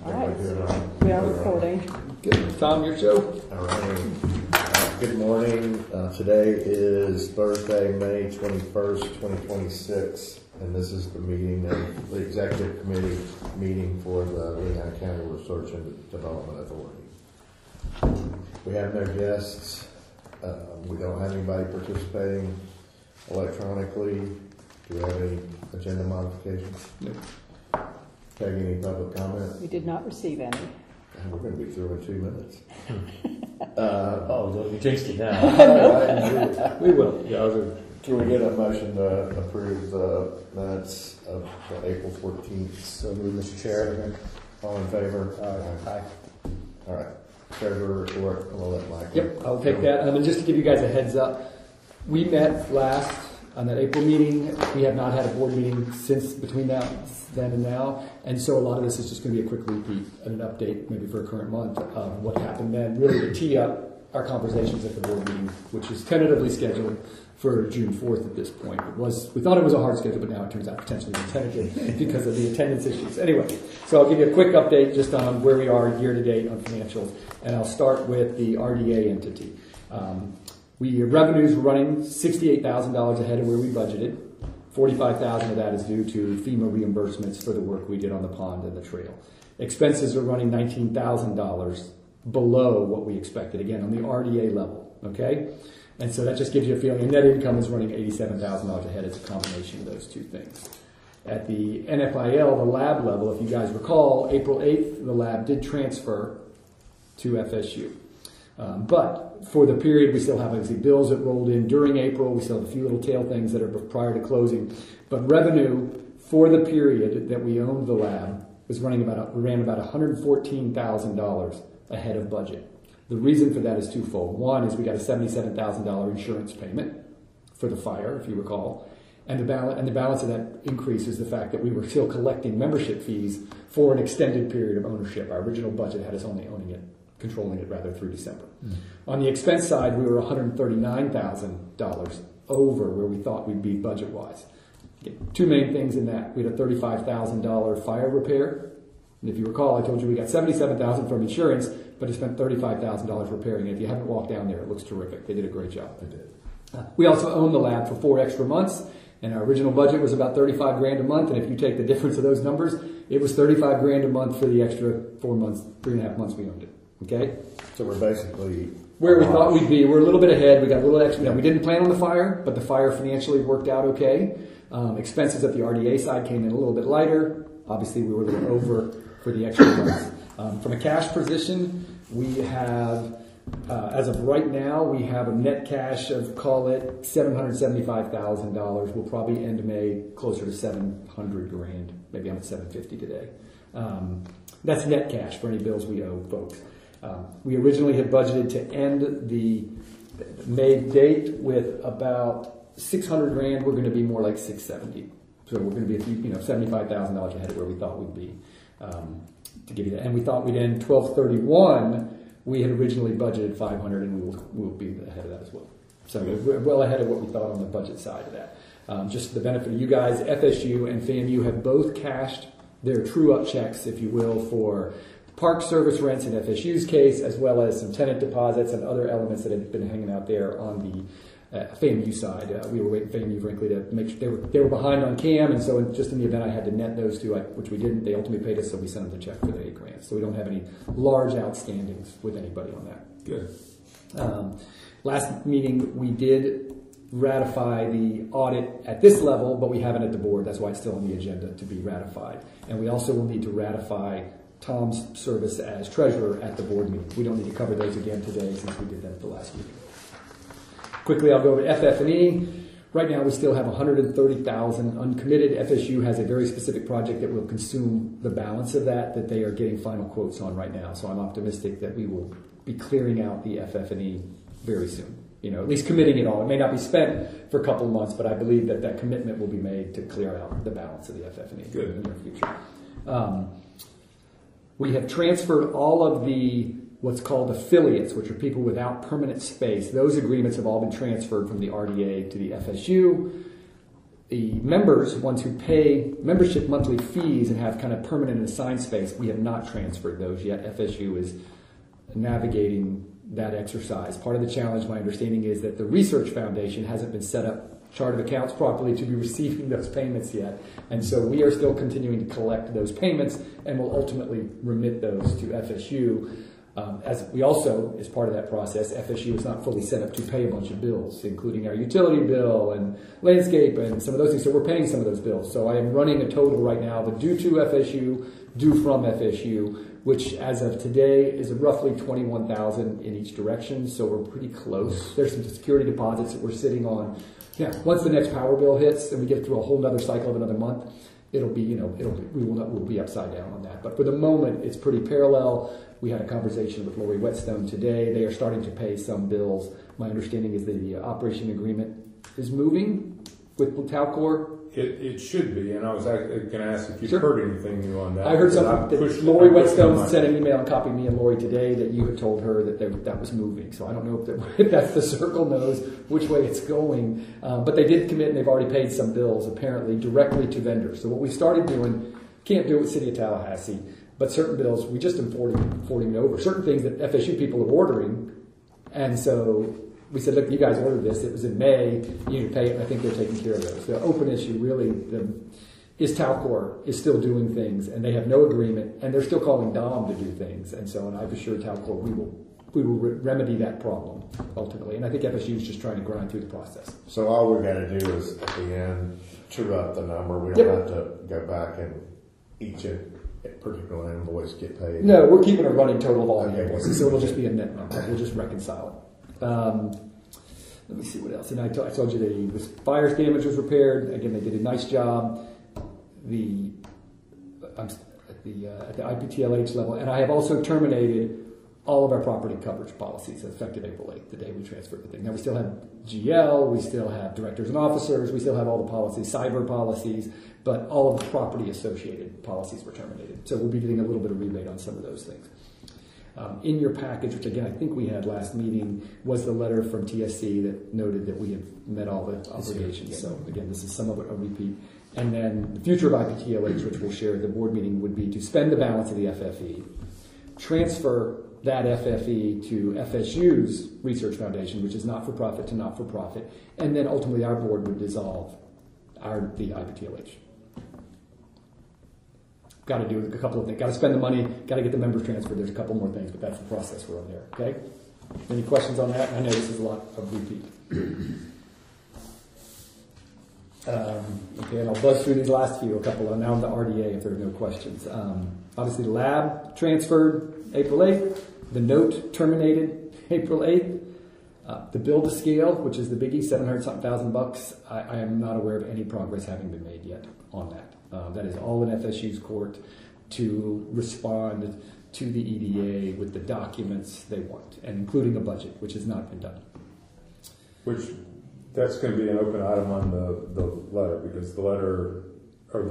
All right. Everybody doing all right? We are recording. Good. Tom, your show? All right. Good morning. Today is Thursday, May 21st, 2026, and this is the meeting of the Executive Committee meeting for the Lehigh County Research and Development Authority. We have no guests. We don't have anybody participating electronically. Do we have any agenda modifications? No. Peggy, any public comment? We did not receive any. We're going to be through in 2 minutes. You jinxed it now. We will. Can we get a motion to approve the minutes of the April 14th? So move, Mr. Chair. All in favor? Aye. All right. Treasurer report. I'm going to let Mike. Yep, I'll take that. And just to give you guys a heads up, we met last on that April meeting. We have not had a board meeting since between then and now. And so a lot of this is just going to be a quick repeat and an update maybe for a current month of what happened then, really to tee up our conversations at the board meeting, which is tentatively scheduled for June 4th at this point. We thought it was a hard schedule, but now it turns out potentially tentative because of the attendance issues. Anyway, so I'll give you a quick update just on where we are year to date on financials, and I'll start with the RDA entity. Revenues were running $68,000 ahead of where we budgeted. $45,000 of that is due to FEMA reimbursements for the work we did on the pond and the trail. Expenses are running $19,000 below what we expected, again, on the RDA level, okay? And so that just gives you a feeling. And net income is running $87,000 ahead. It's a combination of those two things. At the NFIL, the lab level, if you guys recall, April 8th, the lab did transfer to FSU. But for the period, we still have obviously bills that rolled in during April. We still have a few little tail things that are prior to closing. But revenue for the period that we owned the lab ran about $114,000 ahead of budget. The reason for that is twofold. One is we got a $77,000 insurance payment for the fire, if you recall. And the balance of that increase is the fact that we were still collecting membership fees for an extended period of ownership. Our original budget had us only controlling it rather through December. On the expense side, we were $139,000 over where we thought we'd be budget-wise. Two main things in that. We had a $35,000 fire repair. And if you recall, I told you we got $77,000 from insurance, but it spent $35,000 repairing it. If you haven't walked down there, it looks terrific. They did a great job. They did. We also owned the lab for 4 extra months, and our original budget was about $35,000 a month. And if you take the difference of those numbers, it was $35,000 a month for the extra 4 months, 3.5 months we owned it. Okay? So we're basically where we thought we'd be. We're a little bit ahead. We got a little extra. We didn't plan on the fire, but the fire financially worked out okay. Expenses at the RDA side came in a little bit lighter. Obviously, we were a little over for the extra months. From a cash position, we have, as of right now, we have a net cash of, call it, $775,000. We'll probably end May closer to $700,000. Maybe I'm at $750,000 today. That's net cash for any bills we owe folks. We originally had budgeted to end the May date with about $600,000. We're going to be more like $670,000. So we're going to be $75,000 ahead of where we thought we'd be. To give you that, and we thought we'd end 12/31. We had originally budgeted $500,000, and we'll be ahead of that as well. So we're well ahead of what we thought on the budget side of that. Just for the benefit of you guys, FSU and FAMU have both cashed their true-up checks, if you will, for park service rents in FSU's case, as well as some tenant deposits and other elements that had been hanging out there on the FAMU side. We were waiting for FAMU, frankly, to make sure they were behind on CAM, and so just in the event I had to net those two, which we didn't, they ultimately paid us, so we sent them the check for the $8,000. So we don't have any large outstandings with anybody on that. Good. Last meeting, we did ratify the audit at this level, but we haven't at the board. That's why it's still on the agenda to be ratified. And we also will need to ratify Tom's service as treasurer at the board meeting. We don't need to cover those again today since we did that at the last meeting. Quickly, I'll go over FF&E. Right now, we still have $130,000 uncommitted. FSU has a very specific project that will consume the balance of that they are getting final quotes on right now. So I'm optimistic that we will be clearing out the FF&E very soon. At least committing it all. It may not be spent for a couple of months, but I believe that commitment will be made to clear out the balance of the FF&E in the near future. We have transferred all of the what's called affiliates, which are people without permanent space. Those agreements have all been transferred from the RDA to the FSU. the members, ones who pay membership monthly fees and have kind of permanent assigned space, we have not transferred those yet. FSU is navigating that exercise. Part of the challenge, my understanding, is that the Research Foundation hasn't been set up chart of accounts properly to be receiving those payments yet. And so we are still continuing to collect those payments and will ultimately remit those to FSU. As we also, as part of that process, FSU is not fully set up to pay a bunch of bills, including our utility bill and landscape and some of those things. So we're paying some of those bills. So I am running a total right now, the due to FSU, due from FSU, which as of today is roughly $21,000 in each direction. So we're pretty close. There's some security deposits that we're sitting on. Yeah, once the next power bill hits and we get through a whole other cycle of another month, we'll be upside down on that. But for the moment, it's pretty parallel. We had a conversation with Lori Whetstone today. They are starting to pay some bills. My understanding is the operation agreement is moving with Talcor. It should be, and I was going to ask if you've Sure. heard anything new on that. I heard something that Lori Whetstone sent an email and copied me and Lori today that you had told her that that was moving. So I don't know if that's the circle knows which way it's going. But they did commit and they've already paid some bills apparently directly to vendors. So what we started doing, can't do it with City of Tallahassee, but certain bills, we just forwarding it over. Certain things that FSU people are ordering. And so we said, look, you guys ordered this. It was in May. You need to pay it. And I think they're taking care of those. The open issue really is Talcor is still doing things, and they have no agreement, and they're still calling Dom to do things. And so, and I've assured Talcor we will remedy that problem ultimately. And I think FSU is just trying to grind through the process. So all we got to do is at the end true up the number. We don't Yep. have to go back and each particular invoice get paid. No, we're keeping a running total of all the Okay. invoices, so it'll just be a net number. We'll just reconcile it. Let me see what else. And I told you the fire damage was repaired. Again, they did a nice job. At the IPTLH level, and I have also terminated all of our property coverage policies effective April 8th, the day we transferred everything. Now we still have GL, we still have directors and officers, we still have all the policies, cyber policies, but all of the property associated policies were terminated. So we'll be getting a little bit of rebate on some of those things. In your package, which again I think we had last meeting, was the letter from TSC that noted that we have met all the obligations. So again, this is some of it a repeat. And then the future of IPTLH, which we'll share at the board meeting, would be to spend the balance of the FFE, transfer that FFE to FSU's Research Foundation, which is not-for-profit to not-for-profit, and then ultimately our board would dissolve the IPTLH. Got to do a couple of things. Got to spend the money. Got to get the members transferred. There's a couple more things, but that's the process we're on there. Okay. Any questions on that? I know this is a lot of repeat. Okay, and I'll buzz through these last few. Now on the RDA, if there are no questions. Obviously, the lab transferred April 8th. The note terminated April 8th. The build to scale, which is the biggie, $700-something thousand. I am not aware of any progress having been made yet on that. That is all in FSU's court to respond to the EDA with the documents they want, and including a budget, which has not been done. That's going to be an open item on the letter, because the letter, or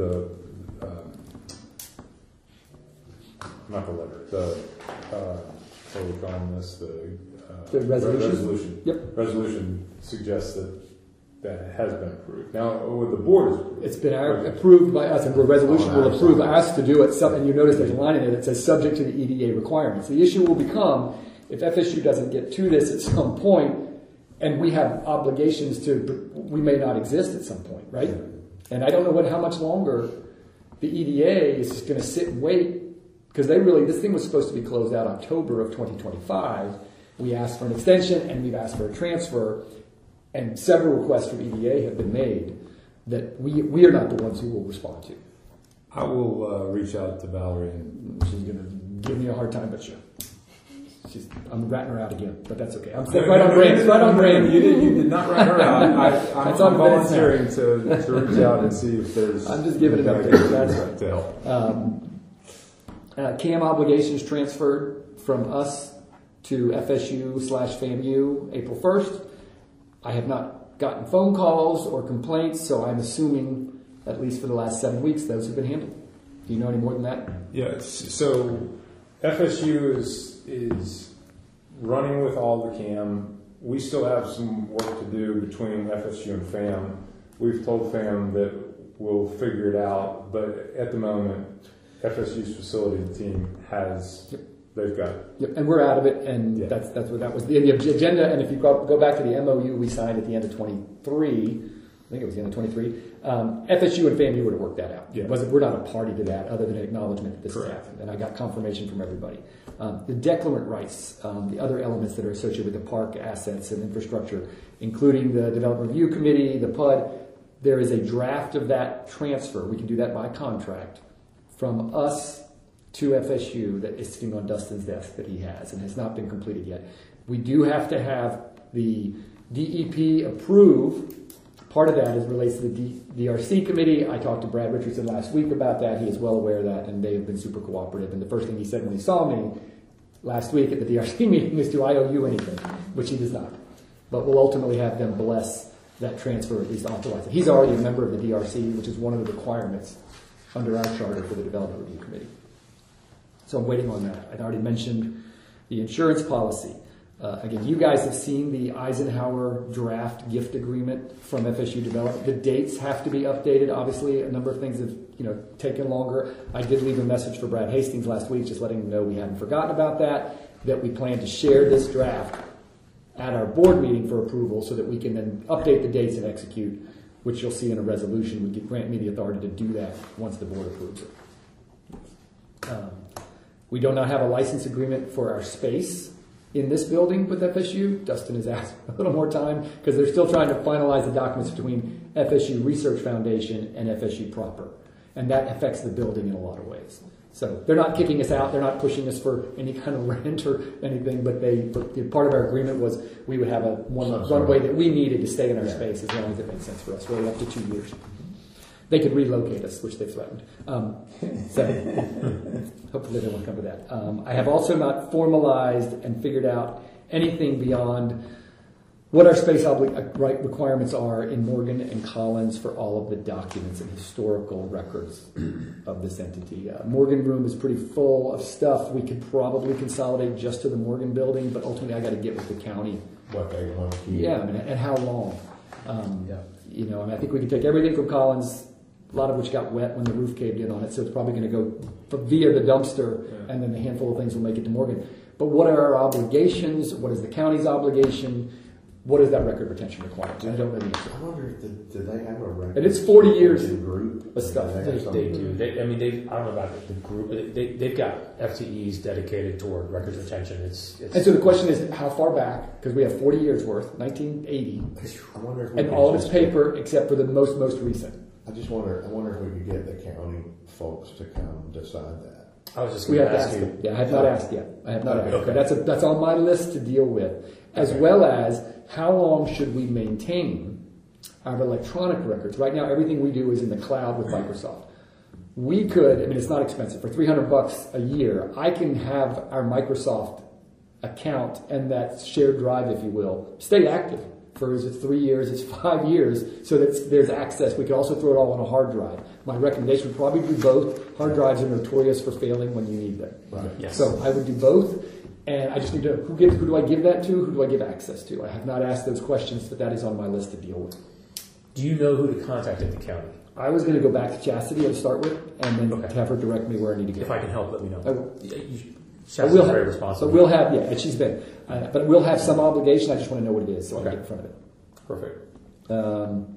not the letter, what are we calling this? The resolution? Resolution. Yep. Resolution suggests that it has been approved. Now, with the board is approved. It's been approved by us, and the resolution will approve us to do it. And you notice there's a line in there that says subject to the EDA requirements. The issue will become if FSU doesn't get to this at some point, and we have obligations we may not exist at some point, right? And I don't know how much longer the EDA is just going to sit and wait, because this thing was supposed to be closed out October of 2025. We asked for an extension and we've asked for a transfer, and several requests from EDA have been made that we are not the ones who will respond to. I will reach out to Valerie. And she's going to give me a hard time, but sure. I'm ratting her out again, but that's okay. I'm right on brand. It's right on brand. You did not rat her out. I'm volunteering to reach out and see if there's... I'm just giving it up there. That's right. To help. CAM obligations transferred from us to FSU/FAMU April 1st. I have not gotten phone calls or complaints, so I'm assuming, at least for the last 7 weeks, those have been handled. Do you know any more than that? Yeah, so FSU is running with all the CAM. We still have some work to do between FSU and FAM we've told FAM that we'll figure it out, but at the moment, FSU's facility team has, they've got it. Yep, and we're out of it, and Yeah. that's what that was the agenda. And if you go back to the MOU we signed at the end of 23, I think it was the end of 23, FSU and FAMU would have worked that out. Yeah. We're not a party to that other than an acknowledgement that this has Correct. happened, and I got confirmation from everybody. The declarant rights, the other elements that are associated with the park assets and infrastructure, including the Development Review Committee, the PUD, there is a draft of that transfer. We can do that by contract from us to FSU that is sitting on Dustin's desk that he has and has not been completed yet. We do have to have the DEP approve. Part of that is relates to the DRC committee. I talked to Brad Richardson last week about that. He is well aware of that, and they have been super cooperative. And the first thing he said when he saw me last week at the DRC meeting is, do I owe you anything? Which he does not. But we'll ultimately have them bless that transfer, at least authorize it. He's already a member of the DRC, which is one of the requirements under our charter for the Development Review Committee. So I'm waiting on that. I'd already mentioned the insurance policy. Again, you guys have seen the Eisenhower draft gift agreement from FSU Development. The dates have to be updated. Obviously, a number of things have taken longer. I did leave a message for Brad Hastings last week, just letting him know we hadn't forgotten about that we plan to share this draft at our board meeting for approval so that we can then update the dates and execute, which you'll see in a resolution would grant me the authority to do that once the board approves it. We do not have a license agreement for our space in this building with FSU. Dustin has asked a little more time because they're still trying to finalize the documents between FSU Research Foundation and FSU proper. And that affects the building in a lot of ways. So they're not kicking us out. They're not pushing us for any kind of rent or anything, but part of our agreement was we would have one runway that we needed to stay in our space as long as it made sense for us, really up to 2 years. They could relocate us, which they've threatened. So hopefully they won't come to that. I have also not formalized and figured out anything beyond what our space requirements are in Morgan and Collins for all of the documents and historical records of this entity. Morgan room is pretty full of stuff. We could probably consolidate just to the Morgan building, but ultimately I got to get with the county. What they want to keep. Yeah, and how long. I think we can take everything from Collins, a lot of which got wet when the roof caved in on it, so it's probably going to go via the dumpster, and then a handful of things will make it to Morgan. But what are our obligations? What is the county's obligation? What is that record retention requirement? I don't know the answer. I wonder if do they have a record? And it's 40 years group of stuff. They do. I don't know about the group. They've got FTEs dedicated toward records retention. And so the question is, how far back? Because we have 40 years worth, 1980, I wonder if we and could all of it's just paper except for the most recent. I wonder if we could get the county folks to come decide that. I was just We going have to to ask ask you. them. Yeah, I have not asked yet. I have not asked. Okay. That's on my list to deal with, as well as how long should we maintain our electronic records. Right now, everything we do is in the cloud with Microsoft. We could, it's not expensive. For $300 a year, I can have our Microsoft account and that shared drive, if you will, stay active for is it 3 years, it's 5 years, so that there's access. We could also throw it all on a hard drive. My recommendation would probably be both. Hard drives are notorious for failing when you need them. Right. Yes. So I would do both, and I just need to, who do I give that to? Who do I give access to? I have not asked those questions, but that is on my list to deal with. Do you know who to contact at the county? I was going to go back to Chastity to start with, and then Okay. have her direct me where I need to go. If I can help, let me know. I will. Sounds We'll very have, responsible. but we'll have, and she's been, but we'll have some obligation. I just want to know what it is, so I Okay. can get in front of it. Perfect.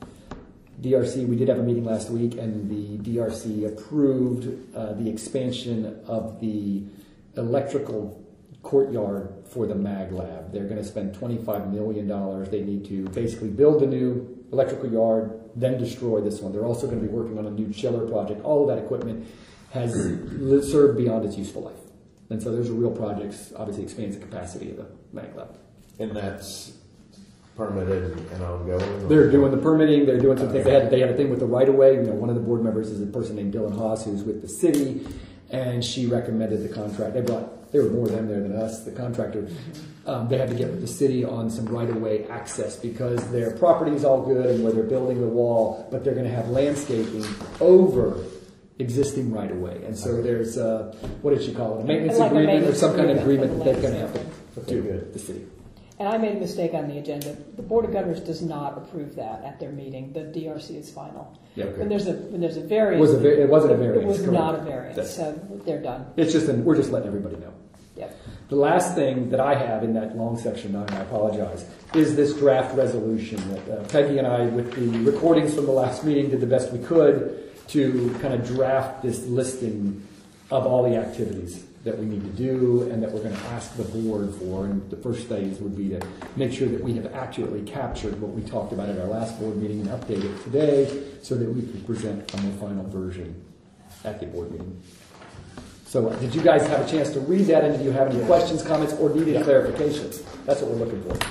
DRC, we did have a meeting last week, and the DRC approved the expansion of the electrical courtyard for the Mag Lab. They're going to spend $25 million. They need to basically build a new electrical yard, then destroy this one. They're also going to be working on a new chiller project. All of that equipment has served beyond its useful life. And so those are real projects, obviously expands the capacity of the Mag Lab. And that's permitted and ongoing? They're doing the permitting. They're doing some things. They had a thing with the right of way. One of the board members is a person named Dylan Haas, who's with the city, and she recommended the contract. There were more of them there than us. The contractor, they had to get with the city on some right of way access because their property is all good and where they're building the wall, but they're going to have landscaping over existing right of way. And so there's what did she call it? A maintenance Like a agreement or maintenance some kind of agreement agreement for that the they're going to have to do Okay, good. with the city. And I made a mistake on the agenda. The Board of Governors does not approve that at their meeting. The DRC is final. Yeah, okay. When there's a variance, It wasn't a variance. It was correct. not a variance, That's- so they're done. It's just, we're just letting everybody know. Yep. The last thing that I have in that long section, and I apologize, is this draft resolution that Peggy and I, with the recordings from the last meeting, did the best we could to kind of draft this listing of all the activities that we need to do and that we're going to ask the board for. And the first phase would be to make sure that we have accurately captured what we talked about at our last board meeting and update it today so that we can present a more final version at the board meeting. So did you guys have a chance to read that, and do you have any questions, comments, or needed clarifications? That's what we're looking for.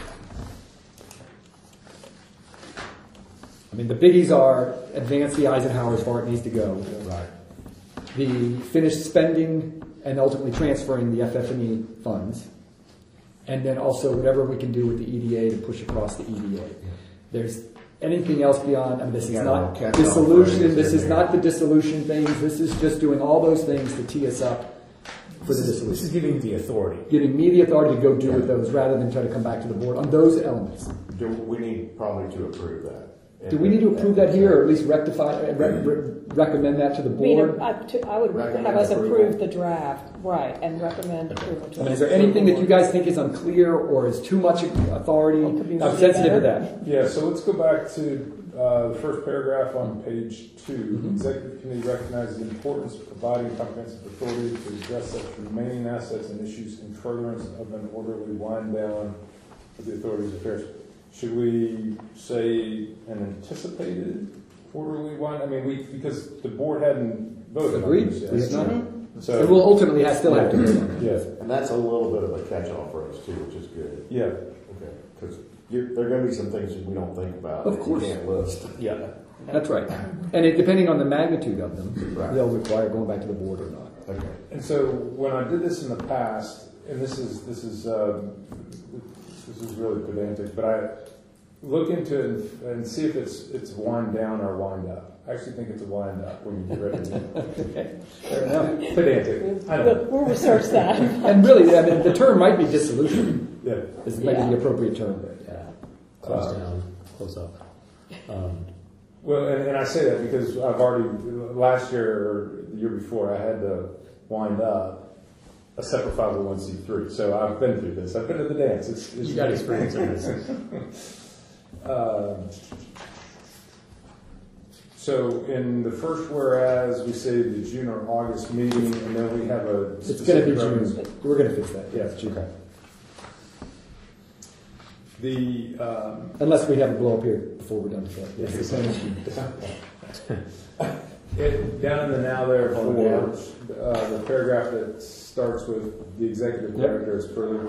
I mean, the biggies are advance the Eisenhower as far as it needs to go. Right. The finished spending and ultimately transferring the FF&E funds. And then also whatever we can do with the EDA to push across the EDA. There's anything else beyond, I mean, this is Yeah, not catch-all dissolution, phrase this in is there. not the dissolution things, this is just doing all those things to tee us up for the This is dissolution. giving you the authority. Giving me the authority to go do with those rather than try to come back to the board on those elements. Do we need probably to approve that? Do we need to approve that here, or at least rectify, recommend that to the I mean, board? I would Recommend have us approval. approve the draft, right, and recommend approval to I mean, is there anything that you guys think is unclear or is too much authority? Well, could be I'm sensitive to better. that. Yeah, so let's go back to the first paragraph on page 2. Mm-hmm. The Executive Committee recognizes the importance of providing comprehensive authority to address such remaining assets and issues in furtherance of an orderly wind down of the authority's affairs. Should we say an anticipated orderly wind? I mean, because the board hadn't voted Agreed. on this yet. We have not. So, And we'll ultimately still have to vote on it. yeah, And that's a little bit of a catch-all phrase too, which is good. yeah. Okay. Because there are going to be some things that we don't think about. Of that course. You can't list. Yeah. That's right. And depending on the magnitude of them, Right. they'll require going back to the board or not. Okay. And so when I did this in the past, and this is really pedantic, but I look into it and see if it's wind down or wind up. I actually think it's a wind up when you get ready to Fair enough. pedantic. I know. We'll research that. And really, I mean, the term might be dissolution. Yeah. Is maybe the appropriate term. Yeah. Close down, close up. Well, and I say that because I've already, last year or the year before, I had to wind up a separate 501c3. So I've been through this. I've been to the dance. It's You got experience in this. So in the first whereas, we say the June or August meeting, and then we have a It's going to be specific reference. June. We're going to fix that. Yeah, It's June. okay. The Unless we have a blow up here before we're done with that. Yes, it's down in the now there Oh, for the paragraph that starts with the executive Yep. director is further.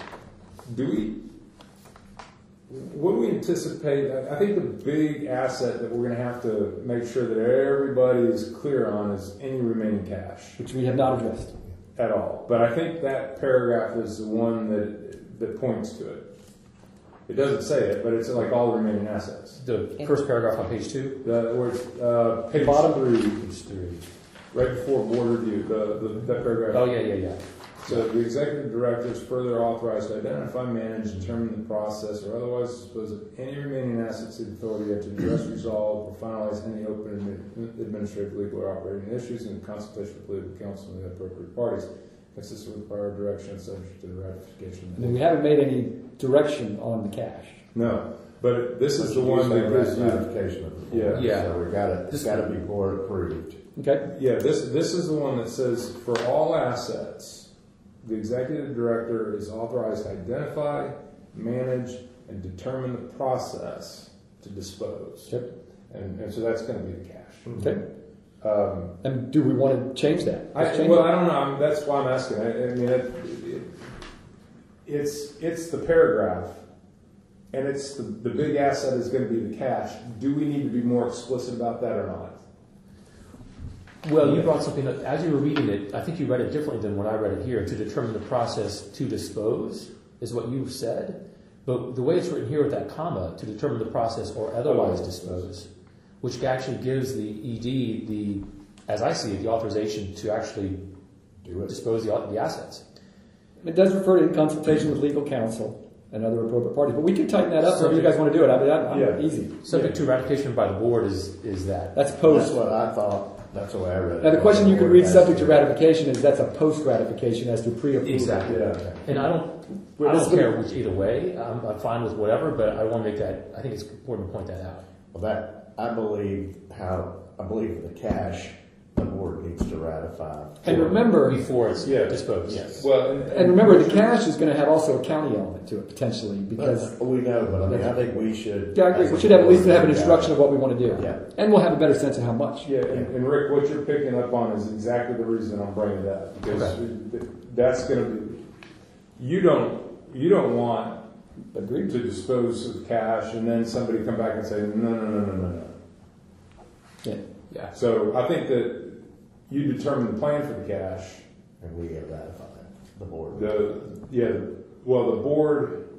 What do we anticipate? I think the big asset that we're going to have to make sure that everybody is clear on is any remaining cash which we have not addressed. at all. But I think that paragraph is the one that points to it. It doesn't say it, but it's like all the remaining assets. The first paragraph on page 2. Where it's page Bottom. 3, Page 3. right before board review, that paragraph. Oh, yeah. So the executive director is further authorized to identify, manage, determine the process, or otherwise dispose of any remaining assets of the authority and to address, resolve, or finalize any open administrative, legal, or operating issues in consultation with legal counsel and the appropriate parties, consistent with prior direction, subject to the ratification. I mean, we haven't made any direction on the cash. No, but this is the one that gives you. ratification of the board. Yeah. So we got it. It's got to be board approved. Okay? Yeah, this is the one that says for all assets, the executive director is authorized to identify, manage, and determine the process to dispose. Yep. And so that's going to be the cash. Okay. And do we want to change that? Let's change I it. don't know. That's why I'm asking. I mean, it's the paragraph, and it's the big asset is going to be the cash. Do we need to be more explicit about that or not? Well, you brought something up. As you were reading it, I think you read it differently than what I read it here. To determine the process to dispose is what you said. But the way it's written here with that comma, to determine the process or otherwise dispose, which actually gives the ED as I see it, the authorization to actually Do it. dispose the assets. It does refer to in consultation with legal counsel. and other appropriate parties. But we can tighten that up. So if you guys want to do it, I'm easy. Subject to ratification by the board is that. That's That's post. what I thought. That's the way I read it. Now the question you could read subject to ratification is that's a post ratification as to pre-approval. Exactly. Yeah. And I don't care which either way. I'm fine with whatever, but I want to make that. I think it's important to point that out. Well, I believe the cash, the board needs to ratify. And remember, Before it's Yeah. disposed. Yes. Well, and remember, the cash is going to have also a county element to it potentially because We know, but I mean, I think we should. yeah, I agree. We should have at least have an instruction of what we want to do, Yeah. and we'll have a better sense of how much. yeah, and Rick, what you're picking up on is exactly the reason I'm bringing it up because that's going to be. You don't want Agreed. to dispose of cash and then somebody come back and say no. Yeah. Yeah. So I think that you determine the plan for the cash. And we get ratified, the board. The board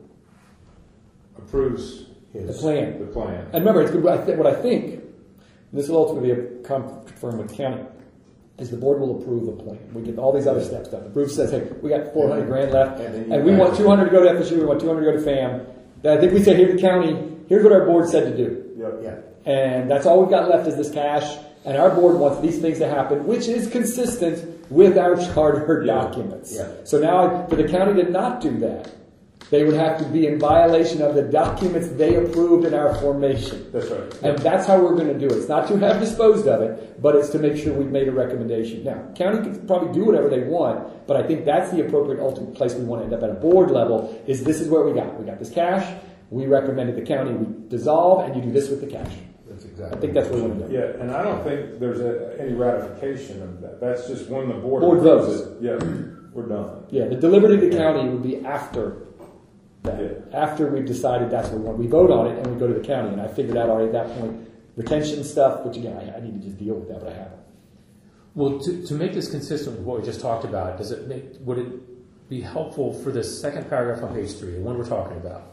approves The plan. the plan. And remember, it's good. What I think, and this will ultimately be confirmed with county, is the board will approve a plan. We get all these other steps done. The group says, hey, we got $400,000 left, And then you and we want 200 to go to FSU, we want 200 to go to FAM. Then I think we say, here to county, here's what our board said to do. Yep. Yeah. And that's all we've got left is this cash. And our board wants these things to happen, which is consistent with our charter documents. Yeah. So now, for the county to not do that, they would have to be in violation of the documents they approved in our formation. That's right. And that's how we're going to do it. It's not to have disposed of it, but it's to make sure we've made a recommendation. Now, county can probably do whatever they want, but I think that's the appropriate ultimate place we want to end up at a board level, is this is where we got. We got this cash. We recommended the county we dissolve, and you do this with the cash. That's exactly. I think that's what we want to do. Yeah, and I don't think there's any ratification of that. That's just when the board Board approves votes. it. Yeah, we're done. Yeah, the delivery to the county would be after that. Yeah. After we've decided that's what we want. We vote on it and we go to the county. And I figured out already at that point retention stuff, which again, I need to just deal with that, but I haven't. Well, to make this consistent with what we just talked about, would it be helpful for this second paragraph on page 3, the one we're talking about,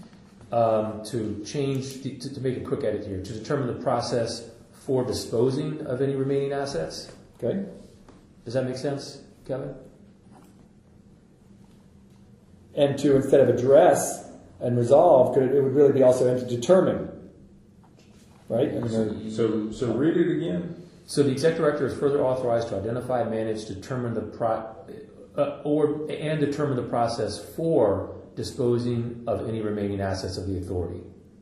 to change, to make a quick edit here, to determine the process for disposing of any remaining assets? Okay? Does that make sense, Kevin? And to, instead of address and resolve, it would really be also and to determine. Right? I mean, So read it again. So the executive director is further authorized to identify, manage, determine determine the process for disposing of any remaining assets of the authority. ...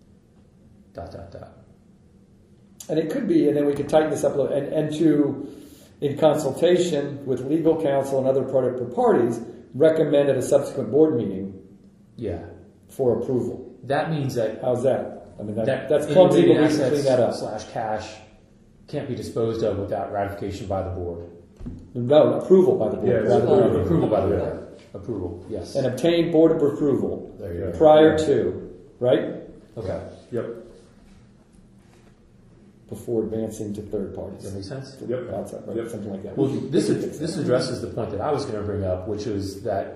and it could be, and then we could tighten this up a little, and to, in consultation with legal counsel and other parties, recommend at a subsequent board meeting Yeah. for approval. That means that How's that? I mean, that's any clumsy, but remaining we can clean that up. assets / cash can't be disposed of without ratification by the board. No, approval by the board. Yeah, rather than- Approval by the board. Approval, yes. And obtain board approval There you go. prior to, right? Okay. Yep. Before advancing to third Does parties. that make sense? Yep. Outside, right? Yep. Something like that. Well, We can this fix that. addresses the point that I was going to bring up, which is that,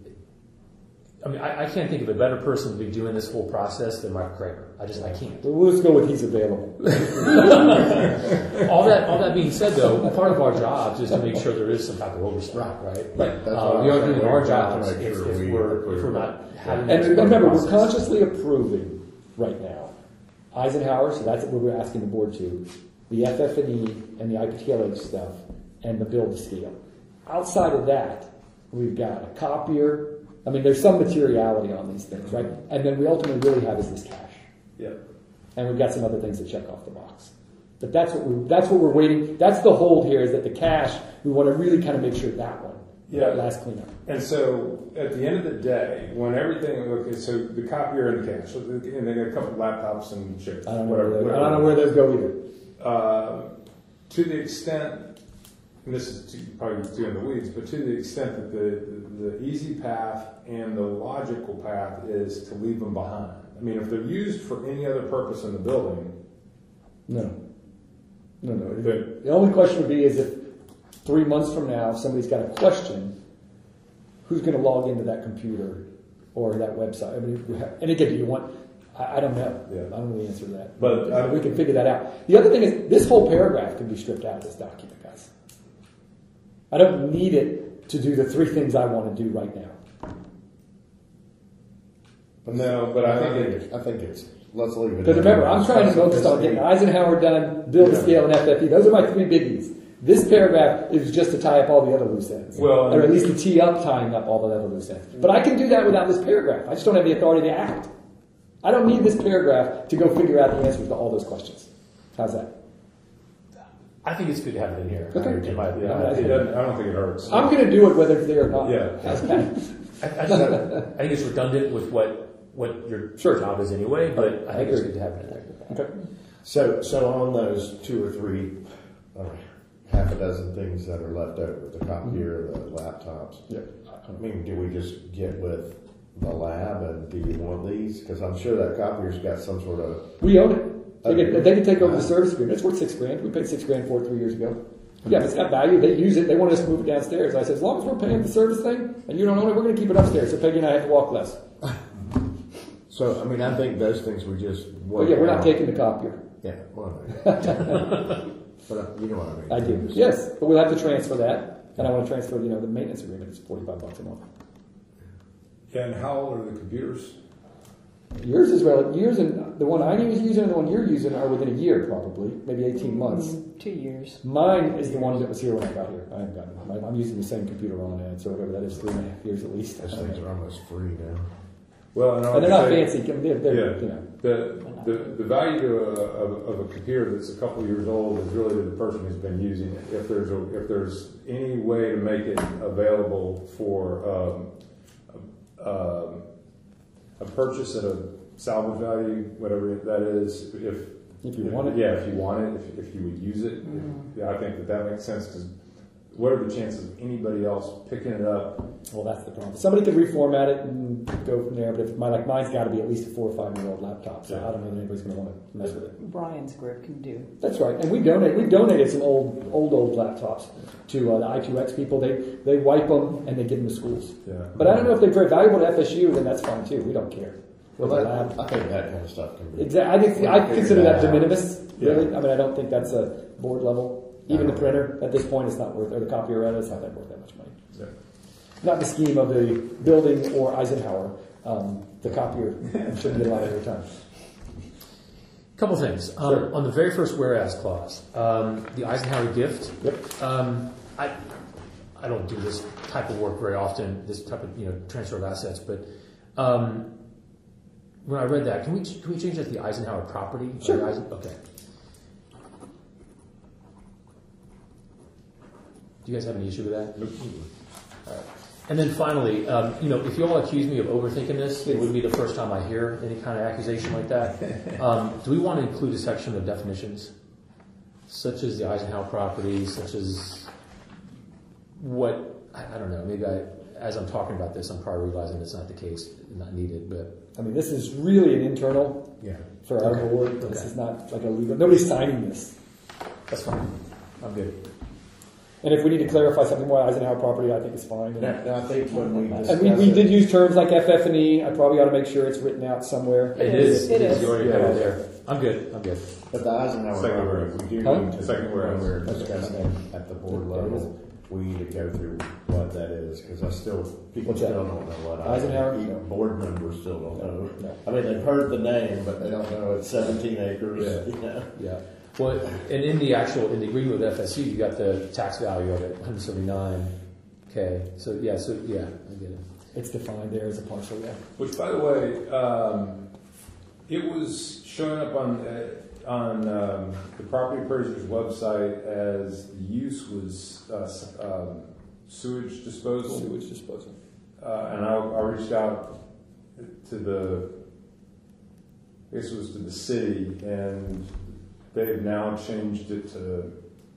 I can't think of a better person to be doing this whole process than Mike Kramer. I can't. We'll just go with he's available. All that being said, though, part of our jobs is to make sure there is some type of oversight, right? Right. That's We what are I'm doing saying. our We've got to jobs make if sure we we're approve not having And that remember, we're process. consciously approving right now Eisenhower, so that's what we're asking the board to, the FF&E and the IPTLH stuff, and the build to scale. Outside of that, we've got a copier. I mean, there's some materiality on these things, right? And then we ultimately really have is this cash. Yep. And we've got some other things to check off the box. But that's what we're waiting. That's the hold here, is that the cash, we want to really kind of make sure that one, that last cleanup. And so at the end of the day, when everything, okay, so the copier and the cash, and they got a couple of laptops and chips, I don't know whatever. where those go either. To the extent, and this is probably too in the weeds, but to the extent that the easy path and the logical path is to leave them behind. I mean, if they're used for any other purpose in the building, No. The only question would be is if 3 months from now, if somebody's got a question, who's going to log into that computer or that website? I mean, and again, do you want? I don't know. Yeah. I don't know the answer to that. But we can figure that out. The other thing is, this whole paragraph can be stripped out of this document, guys. I don't need it to do the 3 things I want to do right now. No, but I think let's leave it. Because remember, I'm trying to focus on getting Eisenhower done, build the scale, and FFE. Those are my three biggies. This paragraph is just to tie up all the other loose ends. Well, or at least to tee up tying up all the other loose ends. But I can do that without this paragraph. I just don't have the authority to act. I don't need this paragraph to go figure out the answers to all those questions. How's that? I think it's good to have it in here. Okay. In my opinion. Yeah, it doesn't, I don't think it hurts. I'm going to do it whether it's there or not. Yeah. How's that? I think it's redundant with what your job is anyway, but I think it's good to have it in there. Okay. So on those two or three, half a dozen things that are left over, the copier, the laptops. Yeah. I mean, do we just get with the lab and do you want these? Because I'm sure that copier's got some sort of. We own it. They can take over the service agreement. It's worth $6,000. We paid $6,000 for it 3 years ago. Yeah, if it's got value, they use it. They want us to move it downstairs. I said, as long as we're paying the service thing and you don't own it, we're going to keep it upstairs. So Peggy and I have to walk less. So, I mean, I think those things we just. Well, yeah, we're not taking the copier. Yeah, well, but you know what I mean. I do. Yes, but we'll have to transfer that. And I want to transfer, the maintenance agreement is $45 a month. Yeah, and how old are the computers? Yours is yours and the one I was using and the one you're using are within a year, probably, maybe 18 months. 2 years. Mine is the one that was here when I got here. I haven't gotten it. I'm using the same computer on it, so whatever that is, 3.5 years at least. Those things are almost free now. Well, And they're not fancy. They're, The value of a computer that's a couple years old is really to the person who's been using it. If there's any way to make it available for a purchase at a salvage value, whatever that is, if you want it. Yeah, if you want it, if you would use it, yeah, I think that makes sense. Because what are the chances of anybody else picking it up? Well, that's the problem. Somebody could reformat it and go from there, but if mine's got to be at least a 4 or 5 year old laptop, so I don't know that anybody's going to want to mess with it. Brian's group can do. That's right, and we've donated some old laptops to the I2X people. They wipe them and they give them to schools. Yeah. But I don't know if they're very valuable to FSU. Then that's fine too. We don't care. Well, I think that kind of stuff can be. Exactly. I consider that de minimis. Yeah. Really, I mean, I don't think that's a board level. Even the printer at this point is not worth, or the copier rather, it's not that worth that much money. Yeah. Not the scheme of the building or Eisenhower. The copier shouldn't get a lot of airtime. Couple things. Sure. On the very first whereas clause, the Eisenhower gift. Yep. I don't do this type of work very often, this type of transfer of assets, but when I read that, can we change that to the Eisenhower property? Sure. Okay. Do you guys have any issue with that? Nope. All right. And then finally, if you all accuse me of overthinking this, it wouldn't be the first time I hear any kind of accusation like that. Do we want to include a section of definitions, such as the Eisenhower property, such as what, I don't know, maybe as I'm talking about this, I'm probably realizing it's not the case, not needed, but. I mean, this is really an internal for our board. This is not like a legal. Nobody's signing this. That's fine. I'm good. And if we need to clarify something more Eisenhower property, I think it's fine. And I think when we discuss And we did use terms like FF&E. I probably ought to make sure it's written out somewhere. It is. You already have it Yeah. there. I'm good. But the Eisenhower Second property, whereas. we do Huh? need to, Second whereas. when we're Okay. discussing at the board level, we need to go through what that is, because people What's that? still don't know what Eisenhower? Even board members still don't know. No. I mean, they've heard the name, but they don't know it's 17 acres. Yeah. Well, and in the agreement with FSU, you got the tax value of it, $179K. So I get it. It's defined there as a parcel, yeah. Which, by the way, it was showing up on the property appraiser's website as the use was sewage disposal. Sewage disposal. And I reached out to I guess it was to the city, and they've now changed it to,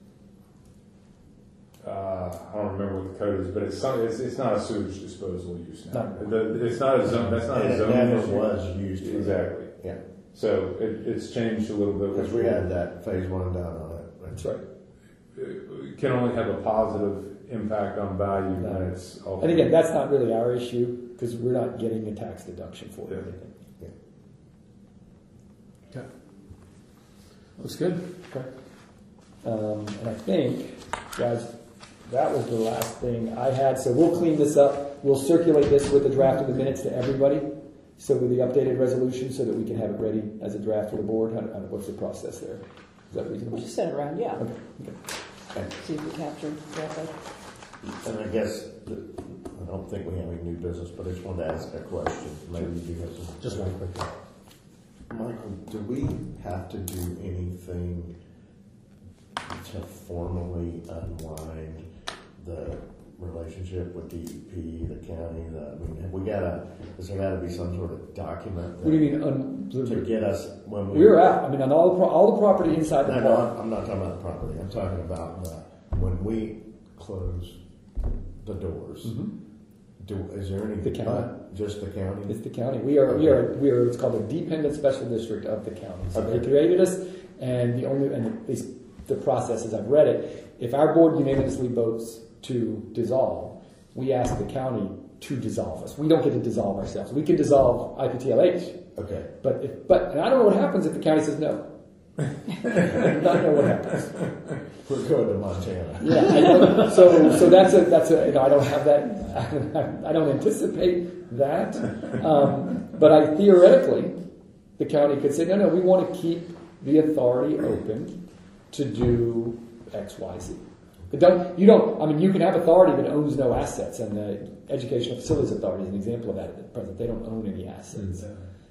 I don't remember what the code is, but it's not a sewage disposal use now. It's not a zone. That's not And a it zone never issue. was used for that. Exactly. Yeah, So it's changed a little bit. because we had that phase 1 down on it. That's right. It can only have a positive impact on value when it's. And again, that's not really our issue because we're not getting a tax deduction for it. Yeah. or anything. Okay. Looks good. Okay. And I think, guys, that was the last thing I had. So we'll clean this up. We'll circulate this with the draft of the minutes to everybody So with the updated resolution, so that we can have it ready as a draft for the board. What's the process there? Is that reasonable? We'll just send it around, yeah. Okay. See if we capture correctly. And I guess, I don't think we have any new business, but I just wanted to ask a question. Maybe you do have some. Just one quick. Michael, do we have to do anything to formally unwind the relationship with DEP, the county? Have we does there got to be some sort of document? What do you mean? To get us when We're out. I mean, on all the property inside the No, park. I'm not talking about the property. I'm talking about when we close the doors. Is there any? The county. Just the county. It's the county. We are what's called a dependent special district of the county. So Okay. they created us, and at least the process as I've read it, if our board unanimously votes to dissolve, we ask the county to dissolve us. We don't get to dissolve ourselves. We can dissolve IPTLH, Okay. but and I don't know what happens if the county says no. I do not know what happens. We're going to Montana. Yeah, I know. So that's a I don't have that. I don't anticipate that. But theoretically, the county could say, no, we want to keep the authority open to do X, Y, Z. But you can have authority that owns no assets, and the Educational Facilities Authority is an example of that at present. They don't own any assets.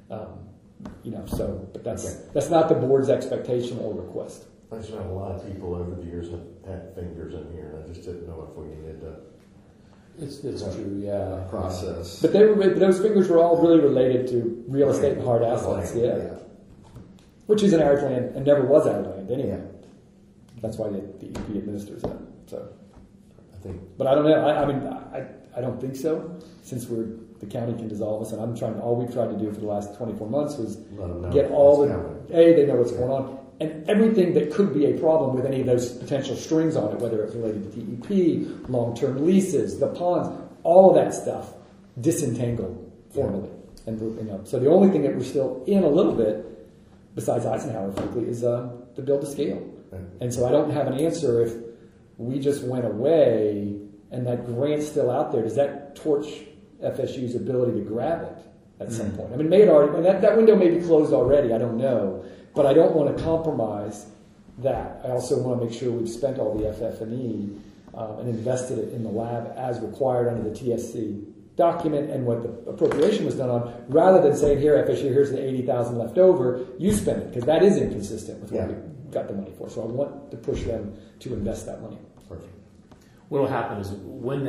But that's not the board's expectation or request. I just know a lot of people over the years have had fingers in here, and I just didn't know if we needed to It's true, yeah. process. But those fingers were all really related to real estate and hard assets, yeah. Which is an arid land and never was arid land anyway. That's why the EP administers that. So, I think. but I don't know. I don't think so. Since the county can dissolve us, and all we've tried to do for the last 24 months was get all they know what's going on. And everything that could be a problem with any of those potential strings on it, whether it's related to DEP, long-term leases, the ponds, all of that stuff, disentangled formally. And so the only thing that we're still in a little bit, besides Eisenhower, frankly, is the build to scale. And so I don't have an answer if we just went away and that grant's still out there. Does that torch FSU's ability to grab it at some point? I mean, it may have already, that window may be closed already. I don't know. But I don't want to compromise that. I also want to make sure we've spent all the FF&E and invested it in the lab as required under the TSC document and what the appropriation was done on, rather than saying, here, FSU, here's the $80,000 left over, you spend it, because that is inconsistent with what we got the money for. So I want to push them to invest that money. Perfect. What will happen is when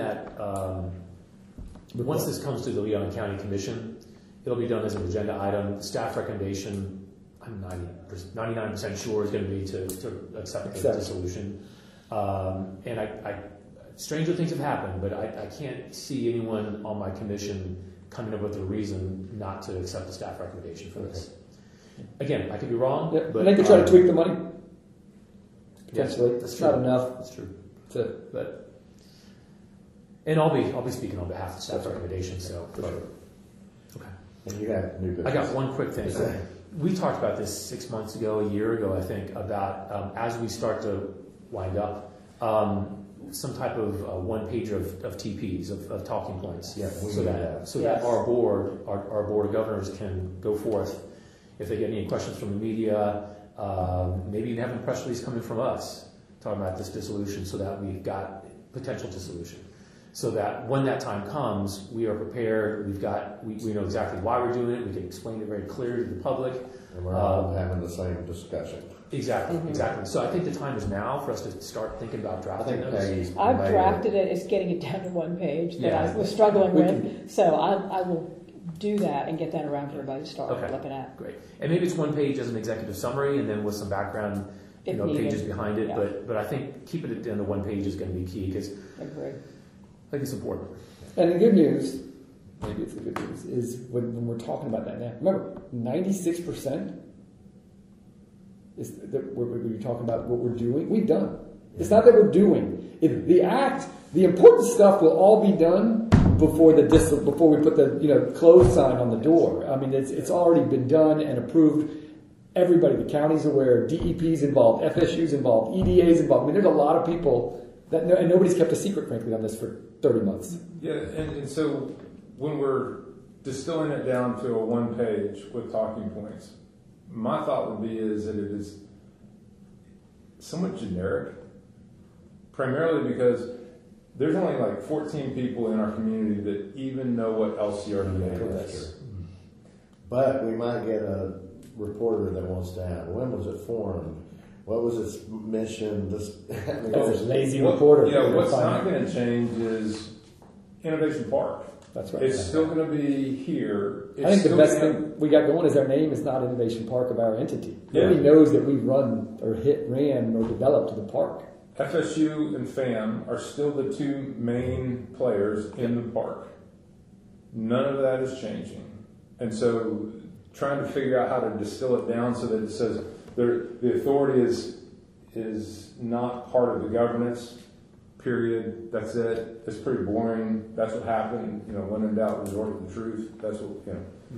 once this comes to the Leon County Commission, it'll be done as an agenda item. The staff recommendation, I'm 99% sure is going to be to accept the dissolution. And stranger things have happened, but I can't see anyone on my commission coming up with a reason not to accept the staff recommendation for this. Again, I could be wrong. Yeah, but and they could try to tweak the money. Potentially. That's It's true. not enough. That's true. And I'll be speaking on behalf of the staff recommendation, so for sure. Okay. And you have new business. I got one quick thing. We talked about this 6 months ago, a year ago, I think, about as we start to wind up, some type of one page of TPs, of talking points. Yeah, so that our board of governors can go forth if they get any questions from the media, maybe even having a press release coming from us talking about this dissolution, so that we've got potential dissolution. So that when that time comes, we are prepared. We know exactly why we're doing it. We can explain it very clearly to the public. And we're all having the same discussion. Exactly. So I think the time is now for us to start thinking about drafting those. I've drafted it. It's getting it down to one page that I was struggling with. So I will do that and get that around for everybody to start looking at. Great. And maybe it's one page as an executive summary, and then with some background, pages behind it. Yeah. But I think keeping it down to one page is going to be key, because I think it's important. And the good news, maybe it's the good news, is when we're talking about that now. Remember, 96% is that we're talking about what we're doing. We've done. It's not that we're doing. The important stuff will all be done before we put the close sign on the door. I mean, it's already been done and approved. Everybody, the county's aware, DEP's involved, FSU's involved, EDA's involved. I mean, there's a lot of people and nobody's kept a secret, frankly, on this for 30 months. Yeah, and so when we're distilling it down to a one page with talking points, my thought would be is that it is somewhat generic, primarily because there's only like 14 people in our community that even know what LCRDA is. But we might get a reporter that wants to add, when was it formed? What was its mission? This, Lazy reporter. What's not going to change is Innovation Park. That's right. It's still going to be here. I think the best thing we got going is our name is not Innovation Park of our entity. Yeah. Nobody knows that we ran or developed the park. FSU and FAM are still the two main players in the park. None of that is changing. And so trying to figure out how to distill it down so that it says the authority is not part of the governance, period. That's it. It's pretty boring. That's what happened. When in doubt, resort to the truth. That's what,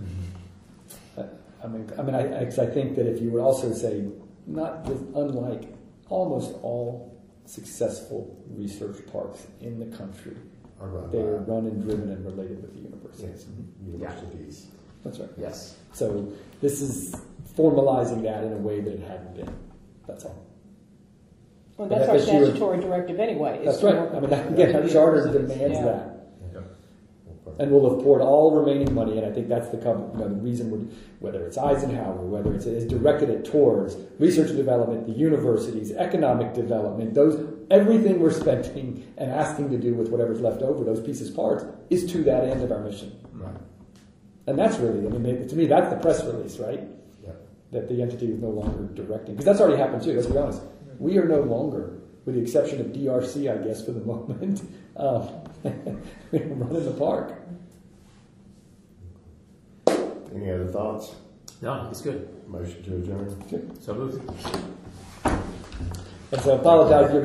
I think that if you would also say, unlike almost all successful research parks in the country, they are run and driven and related with the universities. Universities. That's right. Yes. So this is formalizing that in a way that it hadn't been. That's all. Well, that's our statutory directive anyway. That's right. Our charter demands that. And we'll have poured all remaining money, and I think that's the reason, whether it's Eisenhower, whether it's directed it towards research and development, the universities, economic development, everything we're spending and asking to do with whatever's left over, those pieces, parts, is to that end of our mission. Right. And that's really, to me, that's the press release, right? Yeah. That the entity is no longer directing. Because that's already happened too, let's be honest. We are no longer, with the exception of DRC, I guess, for the moment, we're running the park. Any other thoughts? No, it's good. Motion to adjourn. So moved. And so I apologize.